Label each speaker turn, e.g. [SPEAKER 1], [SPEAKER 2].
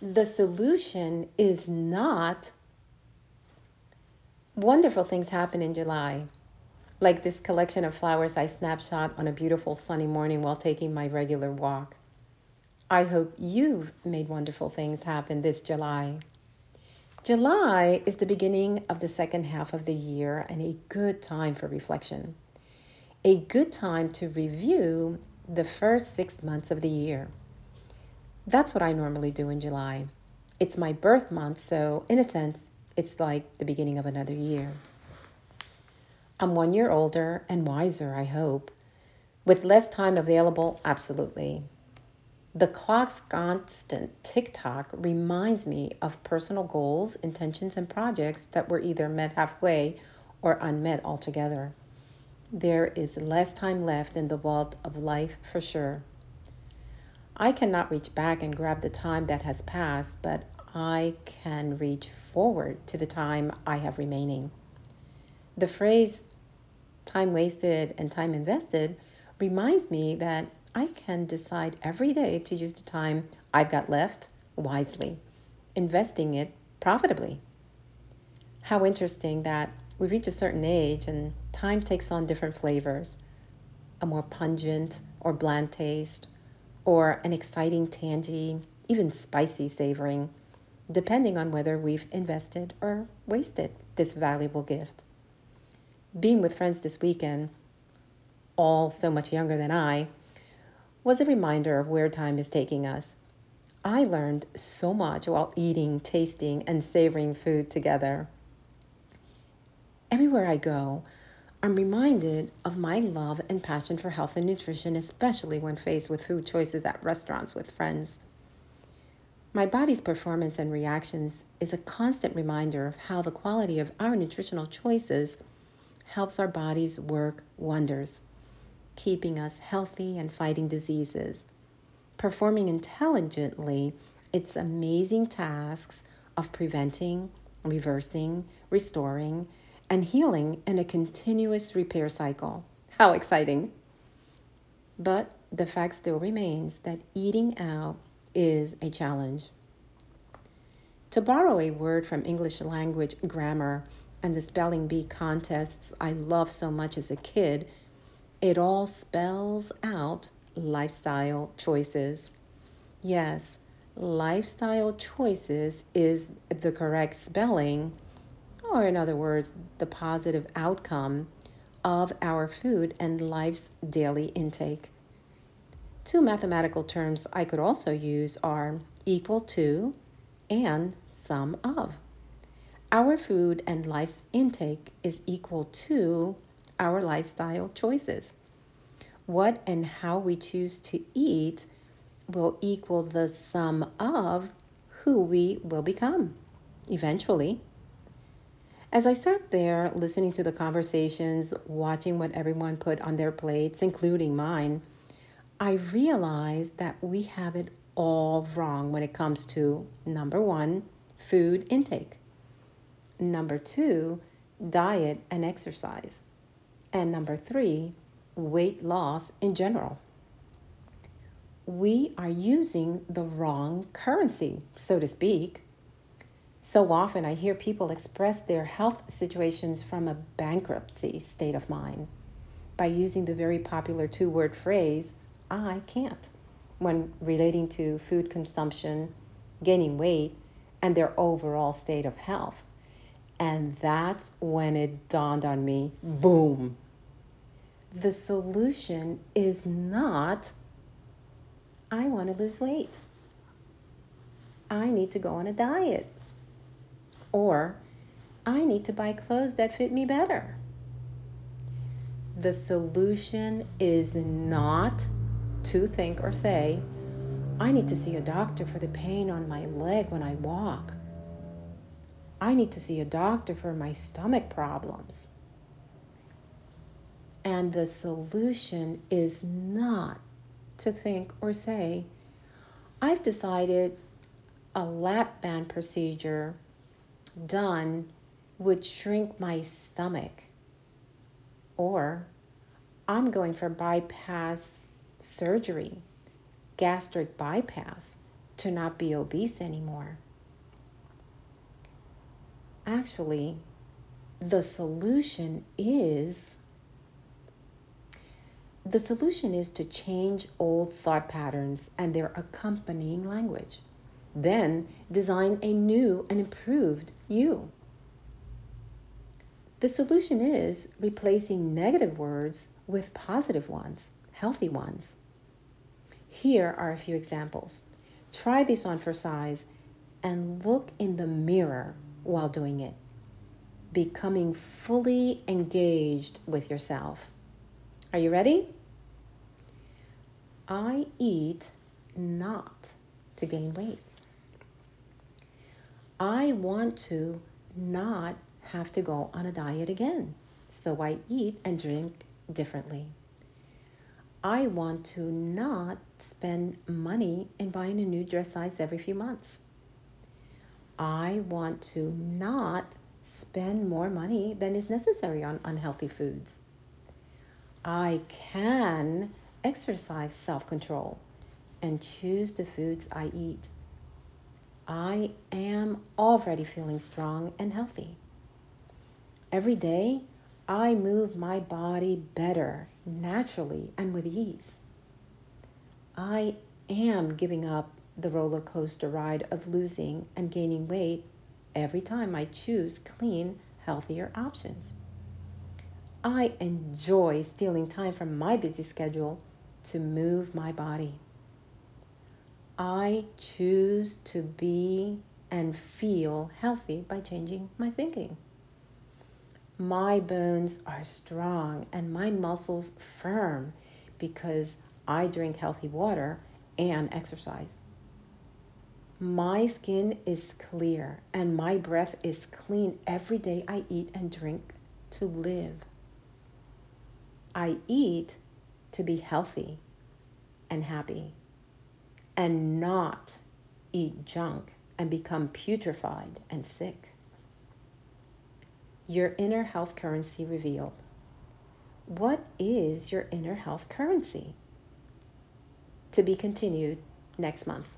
[SPEAKER 1] The solution is not wonderful things happen in July, like this collection of flowers I snapshot on a beautiful sunny morning while taking my regular walk. I hope you've made wonderful things happen this July. July is the beginning of the second half of the year and a good time for reflection, a good time to review the first 6 months of the year. That's what I normally do in July. It's my birth month, so in a sense, it's like the beginning of another year. I'm 1 year older and wiser, I hope. With less time available, absolutely. The clock's constant tick-tock reminds me of personal goals, intentions, and projects that were either met halfway or unmet altogether. There is less time left in the vault of life for sure. I cannot reach back and grab the time that has passed, but I can reach forward to the time I have remaining. The phrase time wasted and time invested reminds me that I can decide every day to use the time I've got left wisely, investing it profitably. How interesting that we reach a certain age and time takes on different flavors, a more pungent or bland taste, or an exciting tangy, even spicy savoring, depending on whether we've invested or wasted this valuable gift. Being with friends this weekend, all so much younger than I, was a reminder of where time is taking us. I learned so much while eating, tasting, and savoring food together. Everywhere I go, I'm reminded of my love and passion for health and nutrition, especially when faced with food choices at restaurants with friends. My body's performance and reactions is a constant reminder of how the quality of our nutritional choices helps our bodies work wonders, keeping us healthy and fighting diseases, performing intelligently its amazing tasks of preventing, reversing, restoring, and healing in a continuous repair cycle. How exciting! But the fact still remains that eating out is a challenge. To borrow a word from English language grammar and the spelling bee contests I loved so much as a kid, it all spells out lifestyle choices. Yes, lifestyle choices is the correct spelling, or in other words, the positive outcome of our food and life's daily intake. Two mathematical terms I could also use are equal to and sum of. Our food and life's intake is equal to our lifestyle choices. What and how we choose to eat will equal the sum of who we will become eventually. As I sat there listening to the conversations, watching what everyone put on their plates, including mine, I realized that we have it all wrong when it comes to number one, food intake, number two, diet and exercise, and number three, weight loss in general. We are using the wrong currency, so to speak. So often I hear people express their health situations from a bankruptcy state of mind by using the very popular two-word phrase, I can't, when relating to food consumption, gaining weight, and their overall state of health. And that's when it dawned on me, boom. The solution is not, I want to lose weight. I need to go on a diet. Or, I need to buy clothes that fit me better. The solution is not to think or say, I need to see a doctor for the pain on my leg when I walk. I need to see a doctor for my stomach problems. And the solution is not to think or say, I've decided a lap band procedure done would shrink my stomach. Or I'm going for bypass surgery, gastric bypass. to not be obese anymore. Actually, the solution is to change old thought patterns and their accompanying language. Then design a new and improved you. The solution is replacing negative words with positive ones, healthy ones. Here are a few examples. Try this on for size and look in the mirror while doing it, becoming fully engaged with yourself. Are you ready? I eat not to gain weight. I want to not have to go on a diet again, so I eat and drink differently. I want to not spend money in buying a new dress size every few months. I want to not spend more money than is necessary on unhealthy foods. I can exercise self-control and choose the foods I eat. I am already feeling strong and healthy. Every day, I move my body better, naturally, and with ease. I am giving up the roller coaster ride of losing and gaining weight every time I choose clean, healthier options. I enjoy stealing time from my busy schedule to move my body. I choose to be and feel healthy by changing my thinking. My bones are strong and my muscles firm because I drink healthy water and exercise. My skin is clear and my breath is clean every day I eat and drink to live. I eat to be healthy and happy and not eat junk and become putrefied and sick. Your inner health currency revealed. What is your inner health currency? To be continued next month.